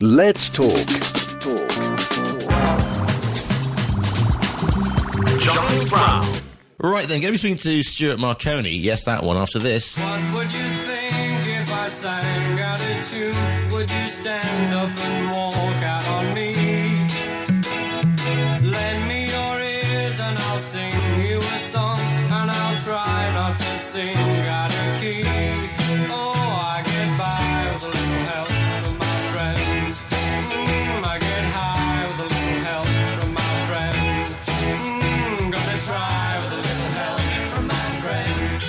Let's talk. Giles Brown. Right then, going to be speaking to Stuart Marconi. Yes, that one after this. What would you think if I sang out a tune? Would you stand up and walk out on me? Lend me your ears and I'll sing you a song, and I'll try not to sing out of key. Oh, I get by with a little help from my friends. I get high with a little help from my friends. Gonna try with a little help from my friends.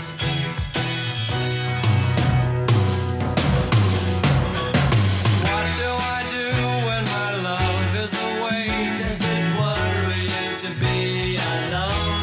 What do I do when my love is away? Does it worry you to be alone?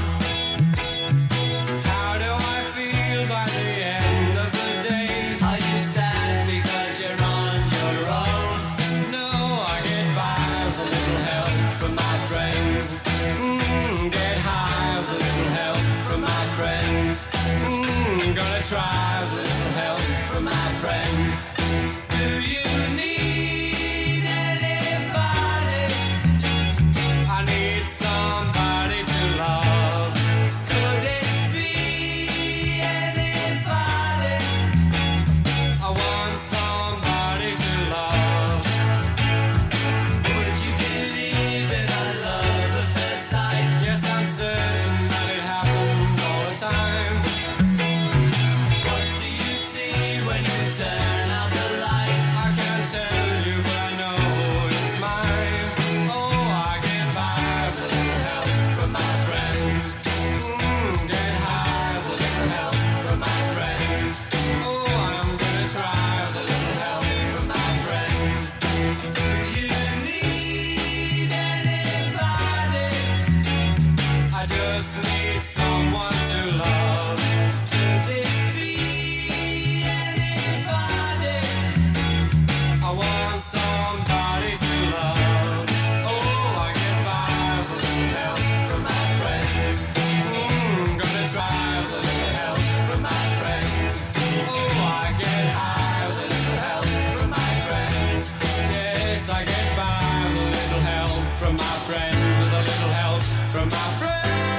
How do I feel by the end of the day? Are you sad because you're on your own? No, I get by with a little help from my friends. Get high with a little help from my friends. Gonna try with a little help from my friends. Do you need anybody? I need somebody to love. Could it be anybody? I want somebody to love. Would you believe in a love at first sight? Yes, I'm certain that it happens all the time. What do you see when you turn out the light? I can't tell you, but I know it's mine. Oh, I get by with a little help from my friends. Get high with a little help from my friends. Oh, I'm gonna try with a little help from my friends. Do you need anybody? I just need someone to love. Could it be anybody? I want somebody to love. Oh, I get by with a little help from my friends. Gonna try with a little help from my friends. Oh, I get high with a little help from my friends. Yes, I get by with a little help from my friends. With a little help from my friends.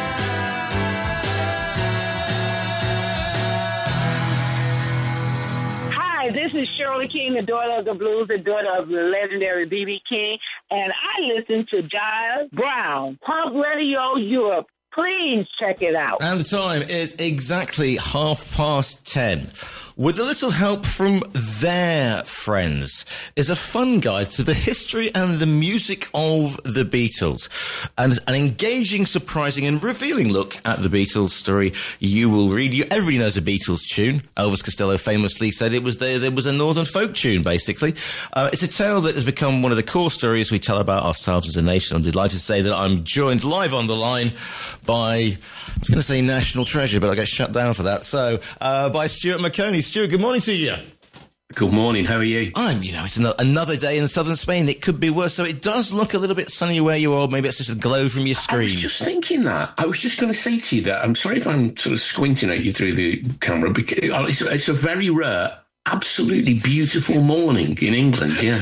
Hi, this is Shirley King, the daughter of the blues, the daughter of the legendary B.B. King, and I listen to Giles Brown, Punk Radio Europe. Please check it out. And the time is exactly 10:30. With a little help from their friends is a fun guide to the history and the music of the Beatles, and an engaging, surprising and revealing look at the Beatles story you will read. Everybody knows a Beatles tune. Elvis Costello famously said there was a northern folk tune, basically. It's a tale that has become one of the core stories we tell about ourselves as a nation. I'm delighted to say that I'm joined live on the line by, I was going to say national treasure, but I get shut down for that. So, by Stuart Marconi. Stuart, good morning to you. Good morning, how are you? It's another day in southern Spain. It could be worse. So it does look a little bit sunny where you are. Maybe it's just a glow from your screen. I was just thinking that. I was just going to say to you that I'm sorry if I'm sort of squinting at you through the camera, because it's a very rare, absolutely beautiful morning in England, yeah.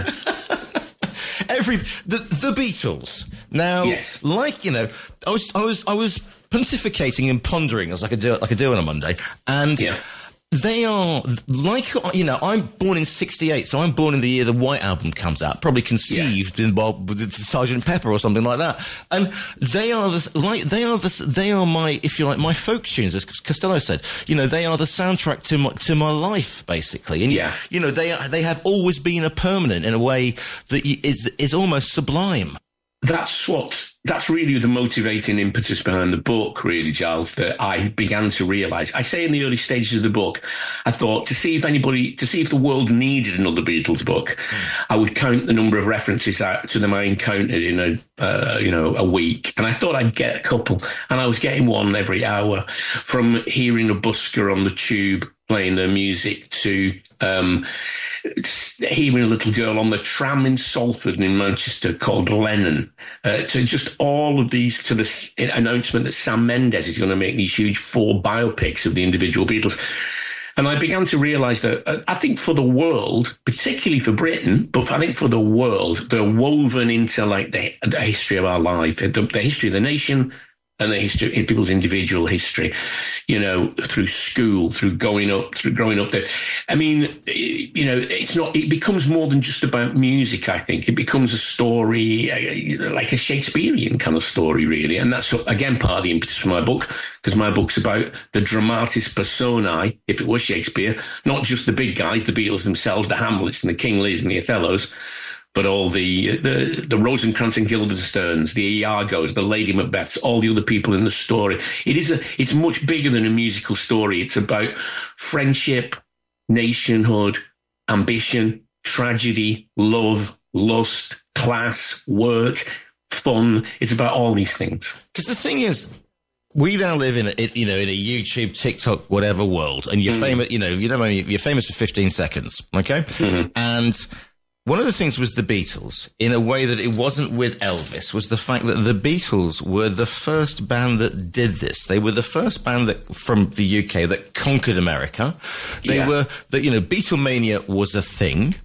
The Beatles. Now, yes. I was pontificating and pondering as I could do on a Monday, and yeah. They are I'm born in '68, so I'm born in the year the White Album comes out, probably conceived with Sgt. Pepper or something like that. And they are my, if you like, my folk tunes, as Costello said. They are the soundtrack to my life, basically. And they have always been a permanent in a way that is almost sublime. That's really the motivating impetus behind the book, really, Giles, that I began to realise. I say in the early stages of the book, I thought to see if the world needed another Beatles book, I would count the number of references to them I encountered in a week. And I thought I'd get a couple. And I was getting one every hour, from hearing a busker on the tube playing their music to hearing a little girl on the tram in Salford and in Manchester called Lennon, to just all of these, to the announcement that Sam Mendes is going to make these huge 4 biopics of the individual Beatles. And I began to realize that I think for the world, particularly for Britain, but I think for the world, they're woven into like the history of our life, the history of the nation, and the history in people's individual history, you know, through school, through growing up there. I mean, you know, it becomes more than just about music, I think. It becomes a story, like a Shakespearean kind of story, really. And that's, again, part of the impetus for my book, because my book's about the dramatis personae, if it was Shakespeare, not just the big guys, the Beatles themselves, the Hamlets and the King Lears and the Othellos, but all the Rosencrantz and Guildensterns, the Iagos, the Lady Macbeths, all the other people in the story. It's much bigger than a musical story. It's about friendship, nationhood, ambition, tragedy, love, lust, class, work, fun. It's about all these things. Because the thing is, we now live in a YouTube, TikTok, whatever world, and you're famous. You're famous for 15 seconds, okay? Mm-hmm. And one of the things was the Beatles, in a way that it wasn't with Elvis, was the fact that the Beatles were the first band that did this. They were the first band from the UK that conquered America. Beatlemania was a thing.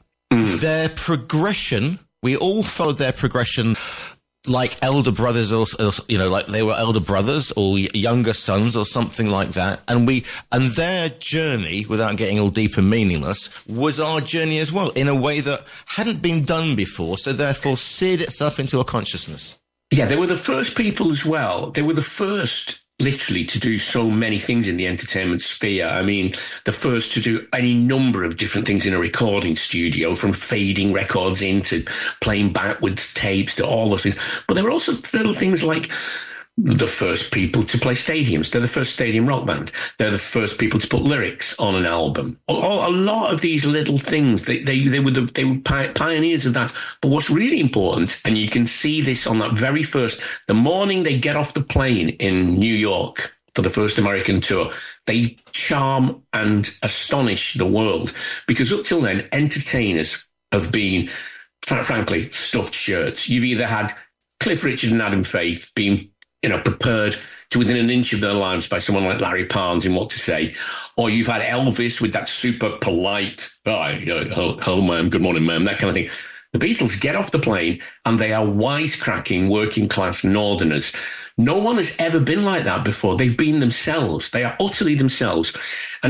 Their progression, we all followed their progression like elder brothers, or like they were elder brothers or younger sons or something like that. And their journey, without getting all deep and meaningless, was our journey as well, in a way that hadn't been done before, so therefore seared itself into our consciousness. Yeah, they were the first people as well. They were the first, literally, to do so many things in the entertainment sphere. I mean, the first to do any number of different things in a recording studio, from fading records in to playing backwards tapes to all those things. But there were also little things like the first people to play stadiums. They're the first stadium rock band. They're the first people to put lyrics on an album. A lot of these little things, they were pioneers of that. But what's really important, and you can see this on that very first, the morning they get off the plane in New York for the first American tour, they charm and astonish the world. Because up till then, entertainers have been, frankly, stuffed shirts. You've either had Cliff Richard and Adam Faith being prepared to within an inch of their lives by someone like Larry Parnes in What to Say. Or you've had Elvis with that super polite, hello, ma'am, good morning, ma'am, that kind of thing. The Beatles get off the plane and they are wisecracking working class northerners. No one has ever been like that before. They've been themselves. They are utterly themselves. And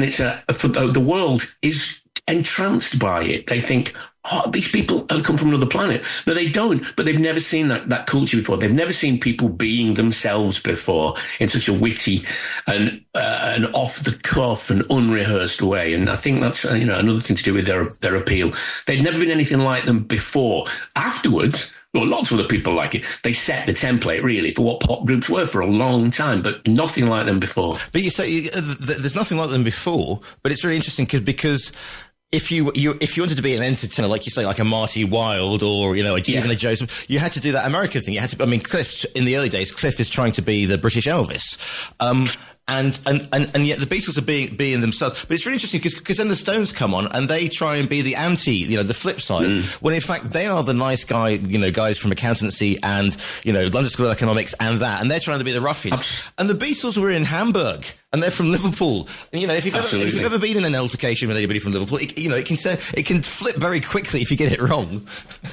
the world is entranced by it. They think, these people come from another planet. No, they don't, but they've never seen that culture before. They've never seen people being themselves before in such a witty and off-the-cuff and unrehearsed way. And I think that's another thing to do with their appeal. They'd never been anything like them before. Afterwards, well, lots of other people like it. They set the template, really, for what pop groups were for a long time, but nothing like them before. But you say there's nothing like them before, but it's really interesting because if you wanted to be an entertainer, like you say, like a Marty Wilde or, even a Joseph, you had to do that American thing. You had to, Cliff, in the early days, Cliff is trying to be the British Elvis. And yet the Beatles are being themselves. But it's really interesting because then the Stones come on and they try and be the the flip side. When in fact they are the nice guy, guys from accountancy and, London School of Economics and they're trying to be the ruffians. And the Beatles were in Hamburg. And they're from Liverpool. And, if you've ever been in an altercation with anybody from Liverpool, it can flip very quickly if you get it wrong.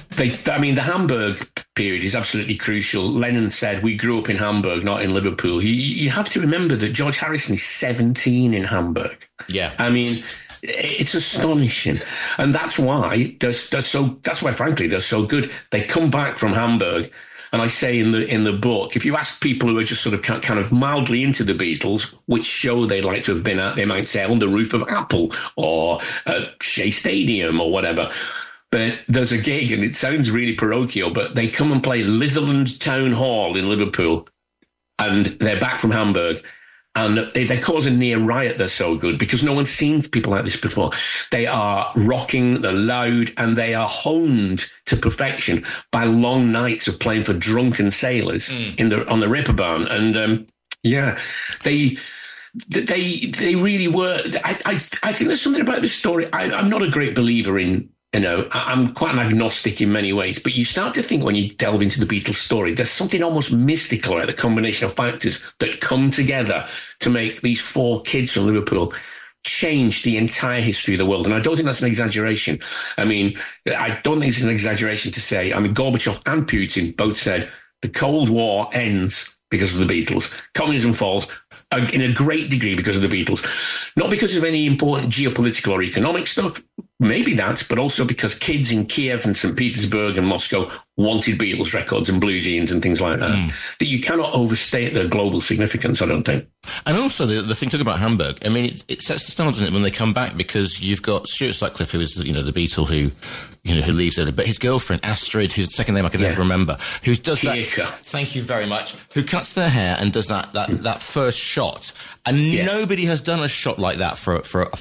The Hamburg period is absolutely crucial. Lennon said, we grew up in Hamburg, not in Liverpool. You have to remember that George Harrison is 17 in Hamburg. Yeah. It's astonishing. And that's why frankly, they're so good. They come back from Hamburg. And I say in the book, if you ask people who are just sort of kind of mildly into the Beatles, which show they'd like to have been at, they might say on the roof of Apple or at Shea Stadium or whatever. But there's a gig, and it sounds really parochial, but they come and play Litherland Town Hall in Liverpool, and they're back from Hamburg. And they cause a near riot. They're so good because no one's seen people like this before. They are rocking, they're loud, and they are honed to perfection by long nights of playing for drunken sailors on the Ripperbahn. And they really were. I think there's something about this story. I'm not a great believer in. I'm quite an agnostic in many ways, but you start to think when you delve into the Beatles story, there's something almost mystical about the combination of factors that come together to make these four kids from Liverpool changed the entire history of the world. And I don't think that's an exaggeration. I mean, I don't think it's an exaggeration to say, I mean, Gorbachev and Putin both said the Cold War ends because of the Beatles. Communism falls in a great degree because of the Beatles. Not because of any important geopolitical or economic stuff, maybe that, but also because kids in Kiev and St. Petersburg and Moscow wanted Beatles records and blue jeans and things like that. That you cannot overstate their global significance, I don't think. And also the thing talking about Hamburg, I mean, it sets the standard, doesn't it, when they come back, because you've got Stuart Sutcliffe, who is, the Beatle who leaves early, but his girlfriend, Astrid, whose second name I can never remember, who does Kirka. that. Thank you very much. Who cuts their hair and does that first shot. And nobody has done a shot like that for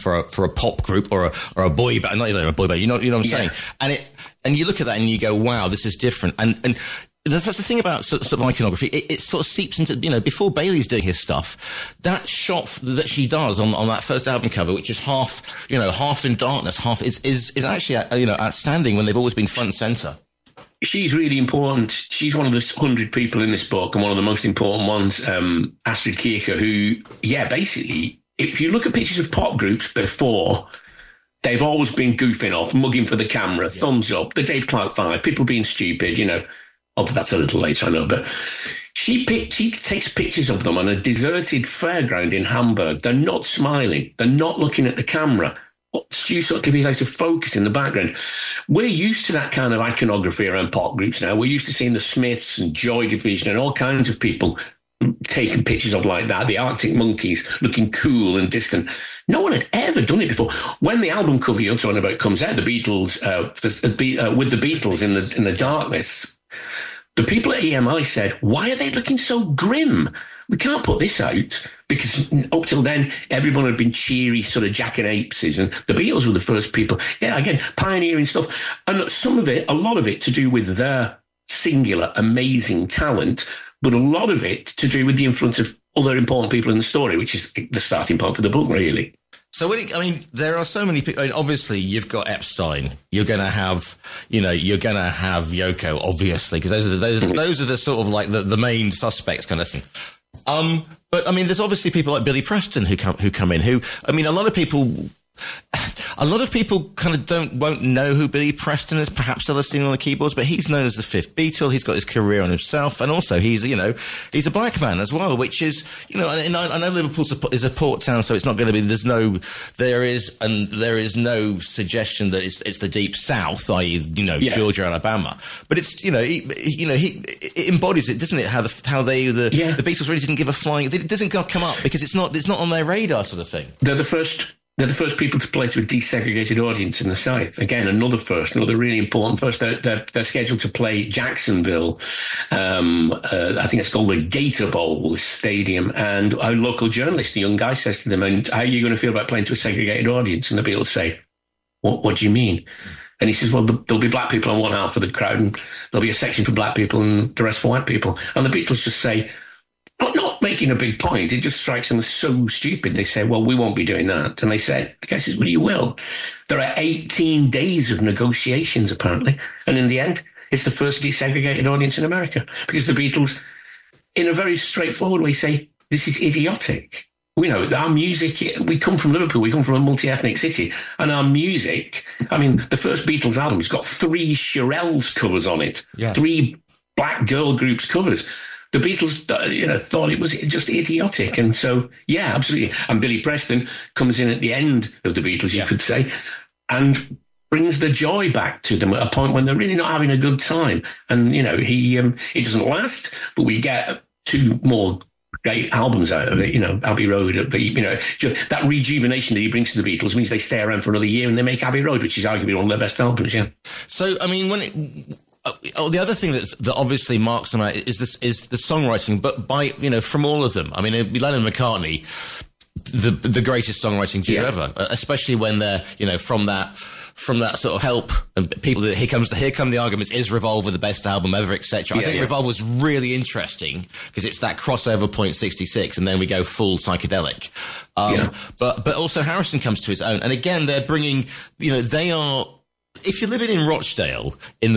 a pop group or a boy band, not even a boy band, you know what I'm saying? And you look at that and you go, wow, this is different. And that's the thing about sort of iconography. It sort of seeps into, before Bailey's doing his stuff, that shot that she does on that first album cover, which is half in darkness, half is actually, outstanding when they've always been front and center. She's really important. She's one of the 100 people in this book, and one of the most important ones, Astrid Kirka, who, basically, if you look at pictures of pop groups before, they've always been goofing off, mugging for the camera, thumbs up, the Dave Clark 5, people being stupid, although that's a little later, I know, but she takes pictures of them on a deserted fairground in Hamburg. They're not smiling. They're not looking at the camera. Stu Sutcliffe is out of focus in the background. We're used to that kind of iconography around pop groups now. We're used to seeing the Smiths and Joy Division and all kinds of people taking pictures of like that, the Arctic Monkeys looking cool and distant. No one had ever done it before. When the album cover you're talking about comes out, the Beatles, with the Beatles in the darkness, the people at EMI said, why are they looking so grim? We can't put this out, because up till then, everyone had been cheery, sort of jackanapeses, and the Beatles were the first people, again, pioneering stuff. And a lot of it to do with their singular, amazing talent, but a lot of it to do with the influence of other important people in the story, which is the starting point for the book, really. So, there are so many people. Obviously, you've got Epstein. You're going to have, Yoko, obviously, because those are the sort of like the main suspects kind of thing. But there's obviously people like Billy Preston who come in. A lot of people kind of won't know who Billy Preston is. Perhaps they'll have seen him on the keyboards, but he's known as the fifth Beatle. He's got his career on himself, and also he's a black man as well, which is, I know Liverpool is a port town, so it's not going to be. There is no suggestion that it's the deep South, i.e., Georgia, Alabama. But it's, it embodies it, doesn't it? How the Beatles really didn't give a flying. It doesn't come up because it's not on their radar, sort of thing. They're the first people to play to a desegregated audience in the South. Again, another really important first. They're scheduled to play Jacksonville. I think it's called the Gator Bowl Stadium. And a local journalist, a young guy, says to them, "And how are you going to feel about playing to a segregated audience?" And the Beatles say, What do you mean?" And he says, "Well, there'll be black people on one half of the crowd, and there'll be a section for black people and the rest for white people." And the Beatles just say, not making a big point, it just strikes them as so stupid. They say, "Well, we won't be doing that." And they said, the guy says, "Well, you will." There are 18 days of negotiations, apparently. And in the end, it's the first desegregated audience in America, because the Beatles, in a very straightforward way, say, this is idiotic. Our music, we come from Liverpool, we come from a multi-ethnic city, and our music, the first Beatles album's got 3 Shirelles covers on it, 3 black girl groups covers. The Beatles, thought it was just idiotic. And so, absolutely. And Billy Preston comes in at the end of the Beatles, you could say, and brings the joy back to them at a point when they're really not having a good time. And, it doesn't last, but we get 2 more great albums out of it, Abbey Road. That rejuvenation that he brings to the Beatles means they stay around for another year and they make Abbey Road, which is arguably one of their best albums, So, the other thing that obviously marks them out is the songwriting, but from all of them. Lennon and McCartney, the greatest songwriting duo ever, especially when they're, from that sort of Help and people that here come the arguments, is Revolver the best album ever, etc. I think Revolver was really interesting because it's that crossover point 66, and then we go full psychedelic. But also Harrison comes to his own, and again they're bringing, they are. if you're living in Rochdale in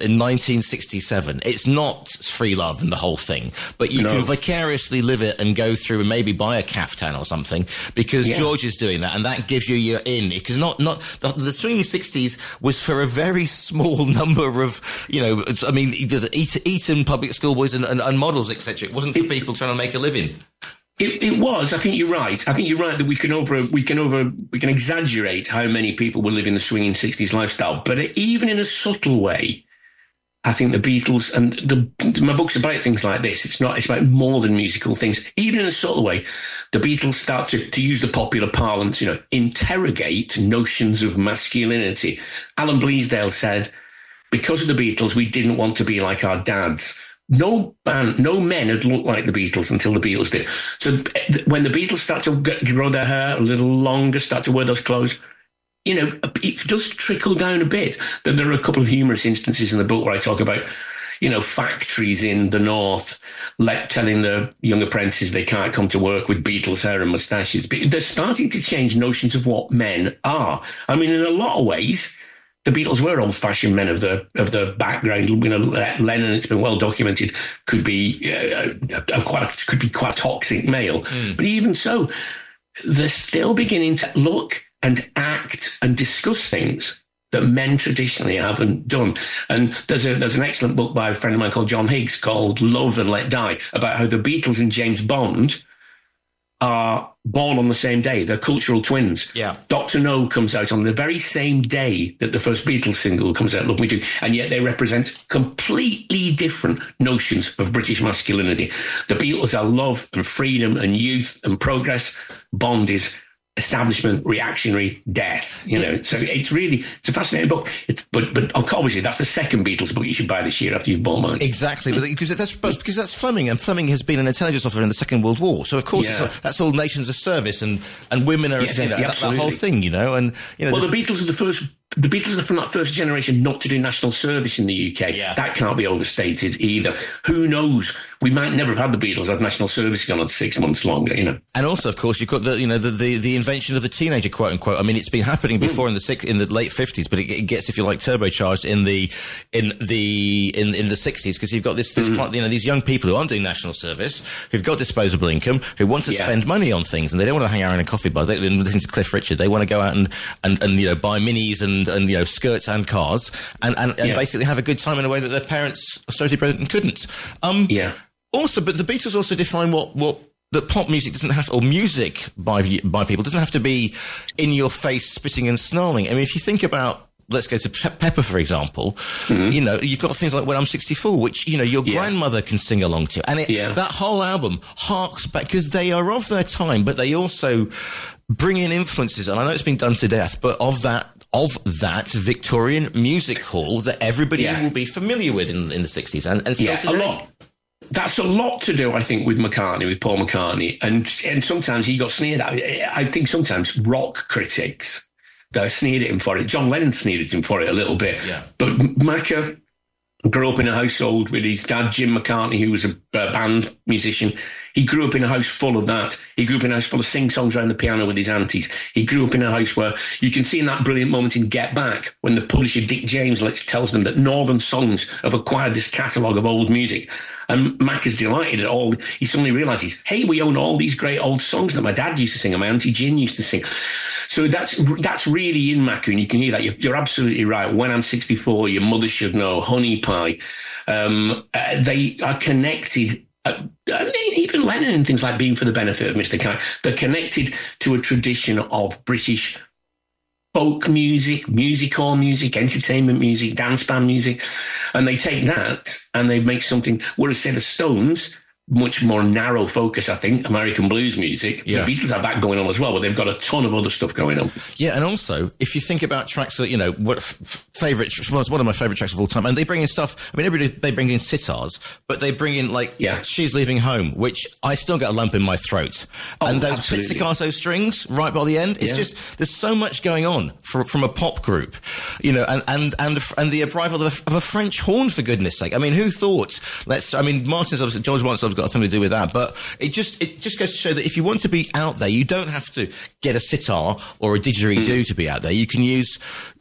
1967, it's not free love and the whole thing, but you can vicariously live it and go through and maybe buy a caftan or something because George is doing that, and that gives you your in. Because the swinging 60s was for a very small number of, you know, I mean, Eton public school boys and models, etc. It wasn't for people trying to make a living. It was. I think you're right. I think you're right that we can exaggerate how many people were living the swinging 60s lifestyle. But even in a subtle way, I think the Beatles, and my book's about things like this. It's about more than musical things. Even in a subtle way, the Beatles start to use the popular parlance, you know, interrogate notions of masculinity. Alan Bleasdale said, because of the Beatles, we didn't want to be like our dads. No men had looked like the Beatles until the Beatles did. So when the Beatles start to grow their hair a little longer, start to wear those clothes, you know, it does trickle down a bit. There are a couple of humorous instances in the book where I talk about, you know, factories in the north telling the young apprentices they can't come to work with Beatles hair and moustaches. But they're starting to change notions of what men are. I mean, in a lot of ways, the Beatles were old-fashioned men of the background. You know, Lennon, it's been well documented, could be quite a toxic male. But even so, they're still beginning to look and act and discuss things that men traditionally haven't done. And there's an excellent book by a friend of mine called John Higgs called Love and Let Die, about how the Beatles and James Bond are born on the same day. They're cultural twins. Yeah. Dr. No comes out on the very same day that the first Beatles single comes out, Love Me Do, and yet they represent completely different notions of British masculinity. The Beatles are love and freedom and youth and progress. Bond is establishment, reactionary, death. You know, so it's a fascinating book. But obviously that's the second Beatles book you should buy this year after you've bought mine. Exactly, because that's Fleming, and Fleming has been an intelligence officer in the Second World War. So of course that's all nations of service, and women are that whole thing, you know. And you know, well, the Beatles are the first. The Beatles are from that first generation not to do national service in the UK. Yeah. That can't be overstated either. Who knows? We might never have had the Beatles had national service gone on 6 months longer, you know. And also, of course, you've got the invention of the teenager, quote unquote. I mean, it's been happening before in the late 50s, but it gets, if you like, turbocharged in the 60s, because you've got this these young people who aren't doing national service, who've got disposable income, who want to spend money on things, and they don't want to hang out in a coffee bar. They listen to Cliff Richard. They want to go out and you know, buy minis and you know, skirts and cars and basically have a good time in a way that their parents, austerity president, couldn't. Also, but the Beatles also define what that pop music doesn't have to, or music by people doesn't have to be in your face, spitting and snarling. I mean, if you think about, let's go to Pepper, for example, you know, you've got things like When I'm 64, which, you know, your grandmother can sing along to. And that whole album harks back, because they are of their time, but they also bring in influences, and I know it's been done to death, but of that Victorian music hall that everybody will be familiar with in the 60s and still today. A lot. That's a lot to do, I think, with Paul McCartney. And sometimes he got sneered at. I think sometimes rock critics sneered at him for it. John Lennon sneered at him for it a little bit. Yeah. But Macca grew up in a household with his dad, Jim McCartney, who was a band musician. He grew up in a house full of that. He grew up in a house full of sing-songs around the piano with his aunties. He grew up in a house where you can see in that brilliant moment in Get Back when the publisher Dick James tells them that Northern Songs have acquired this catalogue of old music. And Mac is delighted at all. He suddenly realises, hey, we own all these great old songs that my dad used to sing and my Auntie Gin used to sing. So that's really in Mac, and you can hear that. You're absolutely right. When I'm 64, Your Mother Should Know, Honey Pie. They are connected. Even Lennon and things like Being for the Benefit of Mr. Kite. They're connected to a tradition of British folk music, music hall music, entertainment music, dance band music. And they take that and they make something, whereas say the Stones, much more narrow focus, I think, American blues music. Yeah. The Beatles have that going on as well, but they've got a ton of other stuff going on. Yeah, and also, if you think about tracks that, you know, one of my favourite tracks of all time, and they bring in stuff, I mean, they bring in sitars, but they bring in, like, She's Leaving Home, which I still get a lump in my throat. And those pizzicato strings right by the end, it's just, there's so much going on from a pop group, you know, and the arrival of a French horn, for goodness sake. I mean, who thought, George Martin's got something to do with that, but it just goes to show that if you want to be out there, you don't have to get a sitar or a didgeridoo to be out there. You can use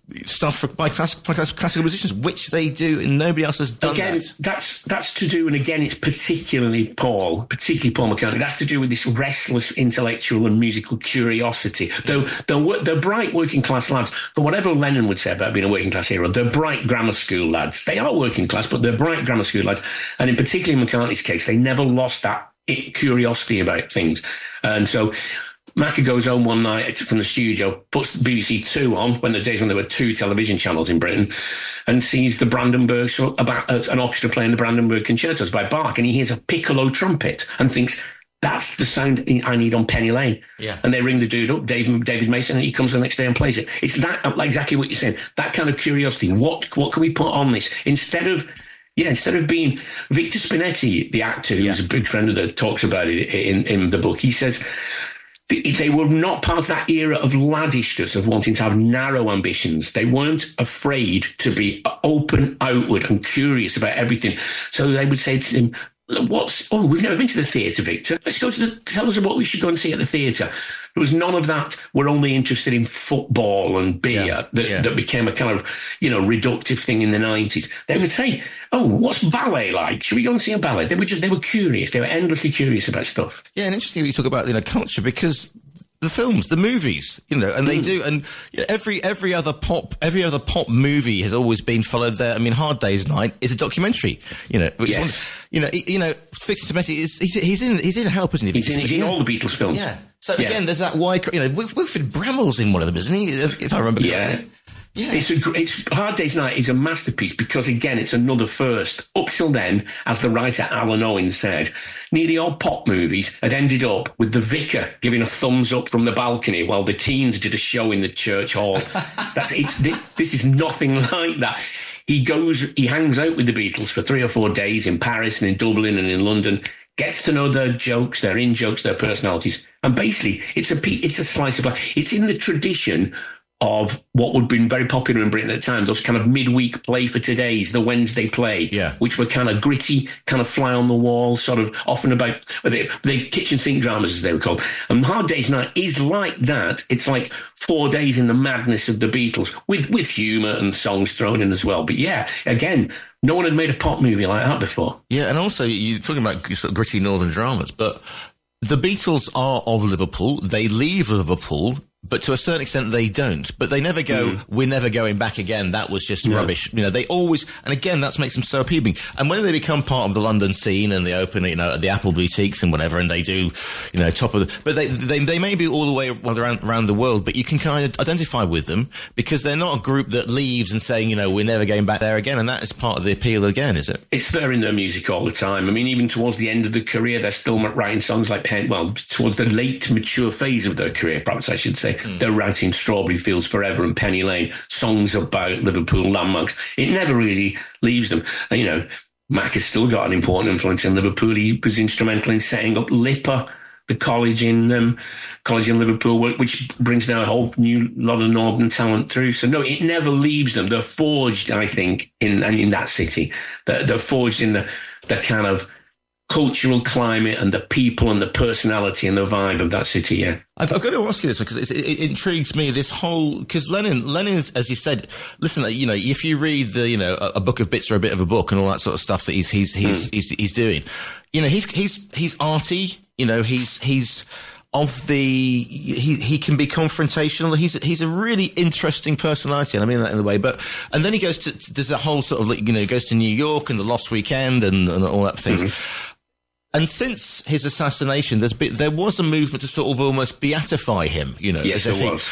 stuff by classical musicians, which they do, and nobody else has done again, that. That's to do, and again, it's particularly Paul McCartney. That's to do with this restless intellectual and musical curiosity. Though they're bright working class lads. For whatever Lennon would say about being a working class hero, they're bright grammar school lads. They are working class, but they're bright grammar school lads. And in particular in McCartney's case, they never lost that curiosity about things. And so Macca goes home one night from the studio, puts BBC Two on, when the days when there were 2 television channels in Britain, and sees the Brandenburg, about an orchestra playing the Brandenburg concertos by Bach, and he hears a piccolo trumpet and thinks, that's the sound I need on Penny Lane. Yeah. And they ring the dude up, David Mason, and he comes the next day and plays it. It's that, like exactly what you're saying, that kind of curiosity. What can we put on this? Instead of being Victor Spinetti, the actor, who's a big friend of that, talks about it in the book, he says, they were not part of that era of laddishness, of wanting to have narrow ambitions. They weren't afraid to be open, outward, and curious about everything. So they would say to him, we've never been to the theatre, Victor. Let's go tell us what we should go and see at the theatre. There was none of that. We're only interested in football and beer that became a kind of, reductive thing in the 90s. They would say, what's ballet like? Should we go and see a ballet? They were curious. They were endlessly curious about stuff. Yeah, and interesting you talk about, culture, because the films, the movies, and they do, and every other pop movie has always been followed there. I mean, Hard Day's Night is a documentary, which yes. Victor Spinetti he's in Help, isn't he? He's in all the Beatles films. Yeah. So again, there's that wide, Wilfred Bramall's in one of them, isn't he? If I remember correctly. Yeah. It's Hard Day's Night is a masterpiece because, again, it's another first. Up till then, as the writer Alan Owen said, nearly all pop movies had ended up with the vicar giving a thumbs up from the balcony while the teens did a show in the church hall. This is nothing like that. He hangs out with the Beatles for 3 or 4 days in Paris and in Dublin and in London, gets to know their jokes, their in-jokes, their personalities. And basically, it's a slice of life. It's in the tradition of what would have been very popular in Britain at the time, those kind of midweek play for today's, the Wednesday play, which were kind of gritty, kind of fly on the wall, sort of often about the kitchen sink dramas, as they were called. And Hard Day's Night is like that. It's like 4 days in the madness of the Beatles, with humour and songs thrown in as well. But yeah, again, no one had made a pop movie like that before. Yeah, and also you're talking about sort of gritty northern dramas, but the Beatles are of Liverpool. They leave Liverpool, but to a certain extent they don't. But they never go, we're never going back again. That was just rubbish. They always, and again, that makes them so appealing. And when they become part of the London scene and they open, the Apple boutiques and whatever, and they do, top of the, but they may be all the way around the world, but you can kind of identify with them because they're not a group that leaves and saying, we're never going back there again. And that is part of the appeal again, is it? It's there in their music all the time. I mean, even towards the end of the career, they're still writing songs like towards the late mature phase of their career, perhaps I should say. They're writing Strawberry Fields Forever and Penny Lane, songs about Liverpool landmarks. It never really leaves them. Mac has still got an important influence in Liverpool. He was instrumental in setting up LIPA, the college in Liverpool, which brings now a whole new lot of northern talent through. So no, it never leaves them. They're forged, I think, in that city. They're forged in the kind of cultural climate and the people and the personality and the vibe of that city, yeah. I've got to ask you this because it intrigues me, this whole, because Lennon's, as you said, listen, if you read a book of bits or a bit of a book and all that sort of stuff that he's doing, he's arty, he's of the, he can be confrontational. He's a really interesting personality, and I mean that in a way. And then he goes to, there's that whole sort of, goes to New York and the Lost Weekend and all that things. Mm-hmm. And since his assassination, there was a movement to sort of almost beatify him, Yes, there was.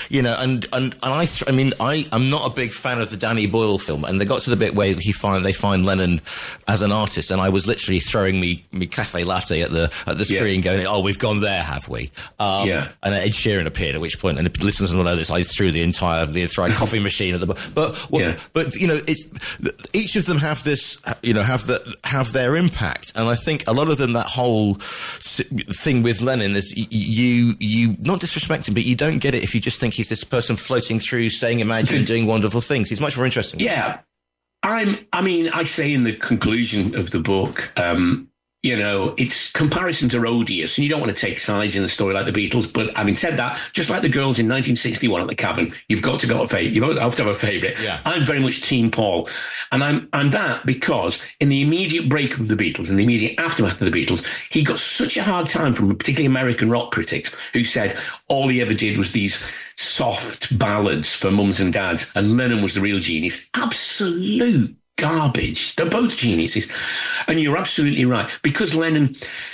I'm not a big fan of the Danny Boyle film, and they got to the bit where they find Lennon as an artist, and I was literally throwing me cafe latte at the screen, going, "Oh, we've gone there, have we?" And Ed Sheeran appeared, at which point, and if listeners will know this, I threw the entire coffee machine at the. But each of them have this, have their impact, and I think a lot of them, that whole thing with Lennon is you not disrespect him, but you don't get it if you just think he's this person floating through, saying, imagine, and doing wonderful things. He's much more interesting. Yeah. I say in the conclusion of the book, its comparisons are odious, and you don't want to take sides in a story like the Beatles. But having said that, just like the girls in 1961 at the Cavern, you've got to go a favourite. You have to have a favourite. Yeah. I'm very much Team Paul, and I'm that because in the immediate breakup of the Beatles, in the immediate aftermath of the Beatles, he got such a hard time from particularly American rock critics who said all he ever did was these soft ballads for mums and dads, and Lennon was the real genius. Absolute garbage. They're both geniuses. And you're absolutely right. Because Lennon,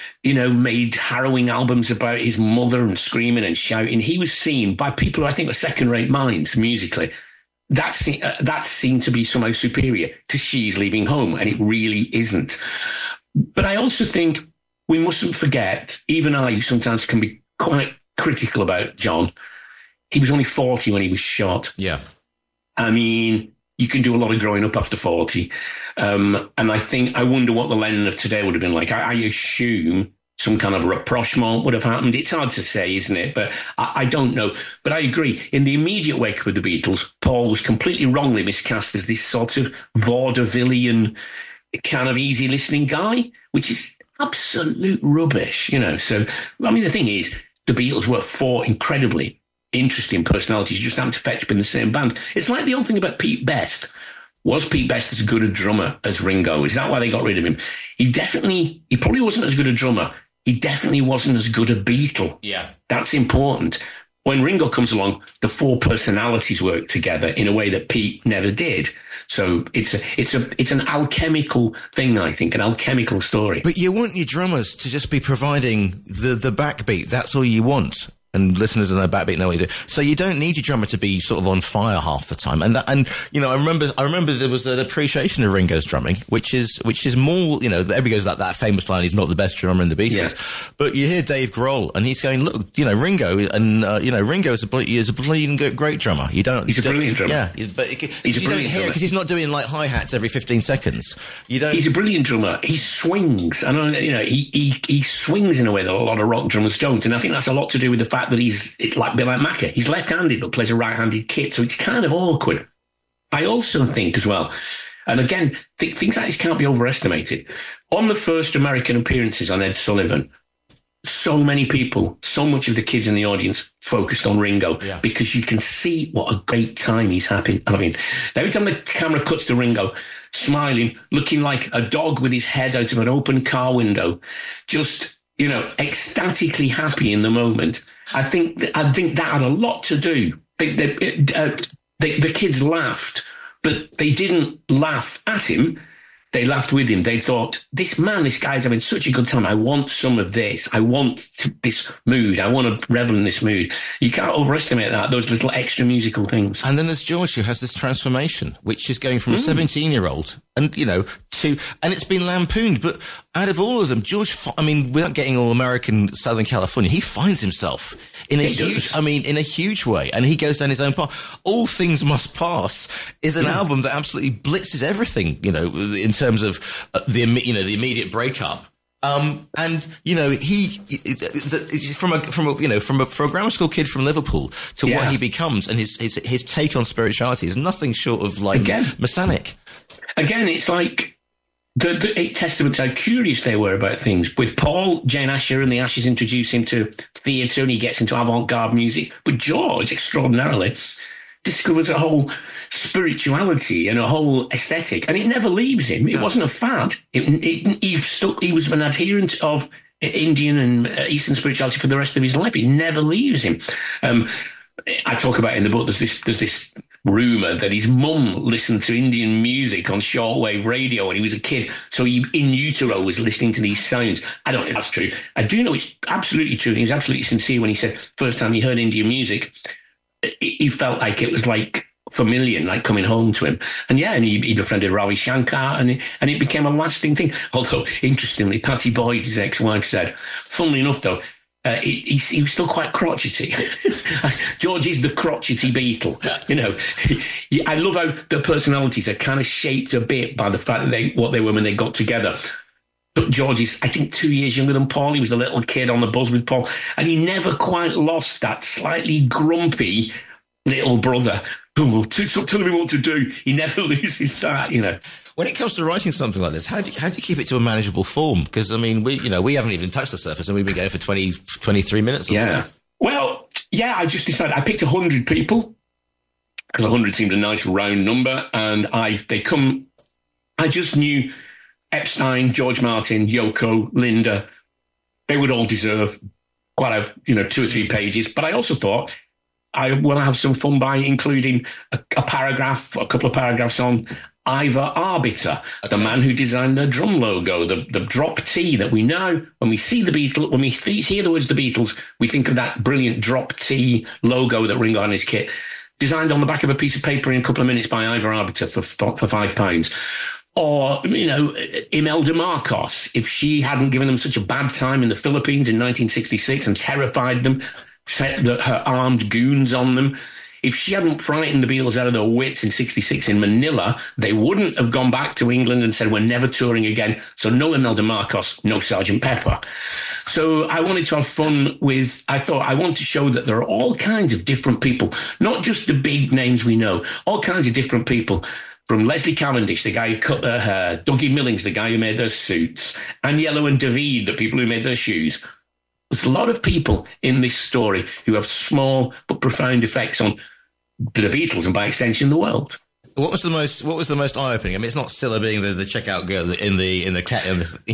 made harrowing albums about his mother and screaming and shouting, he was seen by people who I think were second-rate minds musically. That seemed to be somehow superior to She's Leaving Home, and it really isn't. But I also think we mustn't forget, even I, who sometimes can be quite critical about John, he was only 40 when he was shot. Yeah. I mean, you can do a lot of growing up after 40. And I wonder what the Lennon of today would have been like. I assume some kind of rapprochement would have happened. It's hard to say, isn't it? But I don't know. But I agree. In the immediate wake of the Beatles, Paul was completely wrongly miscast as this sort of vaudevillian kind of easy listening guy, which is absolute rubbish, So, I mean, the thing is, the Beatles were 4 incredibly interesting personalities, just happened to fetch up in the same band. It's like the old thing about Pete Best. Was Pete Best as good a drummer as Ringo? Is that why they got rid of him? He probably wasn't as good a drummer. He definitely wasn't as good a Beatle. Yeah. That's important. When Ringo comes along, the 4 personalities work together in a way that Pete never did. So it's an alchemical thing, I think, an alchemical story. But you want your drummers to just be providing the backbeat. That's all you want. And listeners in their backbeat know what you do. So you don't need your drummer to be sort of on fire half the time. And I remember there was an appreciation of Ringo's drumming, which is more, everybody goes that famous line, he's not the best drummer in the Beatles. Yeah. But you hear Dave Grohl and he's going, look, Ringo, and, Ringo is a bleeding great drummer. He's a brilliant drummer. Yeah. But you don't hear it because he's not doing like hi-hats every 15 seconds. He's a brilliant drummer. He swings. I know, he swings in a way that a lot of rock drummers don't. And I think that's a lot to do with the fact that he's like Bill Macca. He's left-handed but plays a right-handed kit, so it's kind of awkward. I also think as well, and again, things like this can't be overestimated. On the first American appearances on Ed Sullivan, so many people, so much of the kids in the audience focused on Ringo because you can see what a great time he's having. Every time the camera cuts to Ringo, smiling, looking like a dog with his head out of an open car window, just ecstatically happy in the moment. I think that had a lot to do. The kids laughed, but they didn't laugh at him. They laughed with him. They thought, this guy's having such a good time. I want some of this. I want this mood. I want to revel in this mood. You can't overestimate those little extra musical things. And then there's George, who has this transformation, which is going from a 17-year-old and, and it's been lampooned. But out of all of them, George, without getting all American Southern California, he finds himself in a huge way. And he goes down his own path. All Things Must Pass is an album that absolutely blitzes everything, in terms of the immediate breakup. From a grammar school kid from Liverpool to what he becomes, and his take on spirituality is nothing short of Messianic. Again, it's like the testament to how curious they were about things. With Paul, Jane Asher and the Ashers introduce him to theatre and he gets into avant-garde music. But George, extraordinarily, discovers a whole spirituality and a whole aesthetic, and it never leaves him. It wasn't a fad. He was an adherent of Indian and Eastern spirituality for the rest of his life. It never leaves him. I talk about in the book, there's this rumour that his mum listened to Indian music on shortwave radio when he was a kid, so he in utero was listening to these sounds. I don't know if that's true. I do know it's absolutely true. He was absolutely sincere when he said first time he heard Indian music, he felt like it was like familiar, like coming home to him. And he befriended Ravi Shankar, and it became a lasting thing. Although, interestingly, Pattie Boyd, his ex-wife, said, funnily enough, though, he was still quite crotchety. George is the crotchety Beatle. I love how their personalities are kind of shaped a bit by the fact that what they were when they got together. But George is, I think, 2 years younger than Paul. He was the little kid on the bus with Paul. And he never quite lost that slightly grumpy little brother who will tell me what to do. He never loses that, When it comes to writing something like this, how do you keep it to a manageable form? Because, I mean, we haven't even touched the surface and we've been going for 23 minutes. Yeah. Well, yeah, I just decided I picked 100 people because 100 seemed a nice round number. And I just knew Epstein, George Martin, Yoko, Linda, they would all deserve quite a, 2 or 3 pages. But I also thought I will have some fun by including a couple of paragraphs on Ivor Arbiter, the man who designed the drum logo, the drop T that we know when we see the Beatles, when we hear the words the Beatles, we think of that brilliant drop T logo that Ringo had in his kit, designed on the back of a piece of paper in a couple of minutes by Ivor Arbiter for £5. Or, Imelda Marcos, if she hadn't given them such a bad time in the Philippines in 1966 and terrified them, set her armed goons on them. If she hadn't frightened the Beatles out of their wits in 66 in Manila, they wouldn't have gone back to England and said, we're never touring again. So no Imelda Marcos, no Sgt. Pepper. So I wanted to have fun I thought I want to show that there are all kinds of different people, not just the big names we know, all kinds of different people. From Leslie Cavendish, the guy who cut their hair, Dougie Millings, the guy who made their suits, Agnello and David, the people who made their shoes. There's a lot of people in this story who have small but profound effects on the Beatles and by extension the world. What was the most eye-opening? I mean, it's not Scylla being the checkout girl in the cat.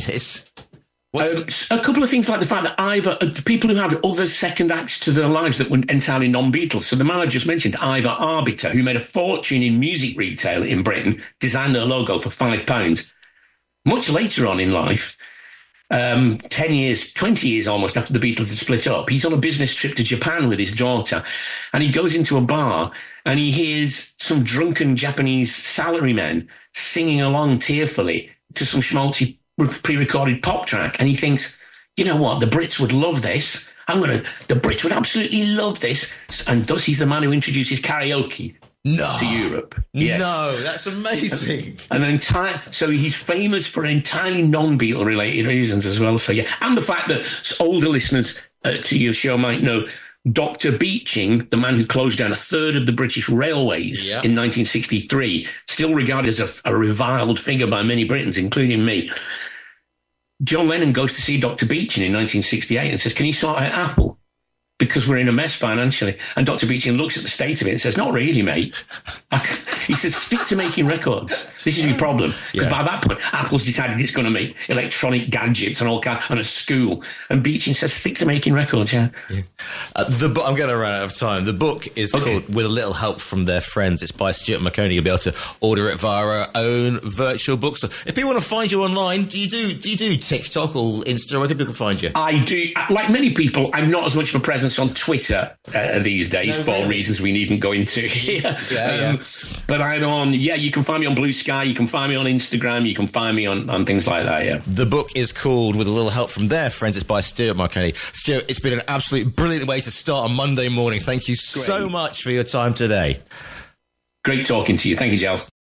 A couple of things like the fact that Ivor, people who had other second acts to their lives that were entirely non-Beatles. So the man I just mentioned, Ivor Arbiter, who made a fortune in music retail in Britain, designed their logo for £5. Much later on in life, 10 years, 20 years almost after the Beatles had split up, he's on a business trip to Japan with his daughter, and he goes into a bar and he hears some drunken Japanese salarymen singing along tearfully to some schmaltzy pre-recorded pop track, and he thinks, you know what, the Brits would love this. The Brits would absolutely love this. And thus he's the man who introduces karaoke to Europe. Yes. No, that's amazing. So he's famous for entirely non-Beatle related reasons as well. So yeah, and the fact that older listeners to your show might know Dr. Beeching, the man who closed down a third of the British railways in 1963, still regarded as a reviled figure by many Britons, including me. John Lennon goes to see Dr. Beeching in 1968 and says, can you sort out Apple? Because we're in a mess financially. And Dr. Beeching looks at the state of it and says, not really, mate. He says, stick to making records. This is your problem. Because by that point, Apple's decided it's going to make electronic gadgets and all kinds, and a school. And Beeching says, stick to making records, I'm going to run out of time. The book is called With a Little Help from Their Friends. It's by Stuart Maconie. You'll be able to order it via our own virtual bookstore. If people want to find you online, do you do TikTok or Insta? Where can people find you? I do. Like many people, I'm not as much of a presence on Twitter these days for reasons we needn't go into here. But I'm on, you can find me on Blue Sky, you can find me on Instagram, you can find me on things like that, The book is called With a Little Help from Their Friends. It's by Stuart Maconie. Stuart, it's been an absolute brilliant way to start a Monday morning. Thank you so much for your time today. Great talking to you. Thank you, Giles.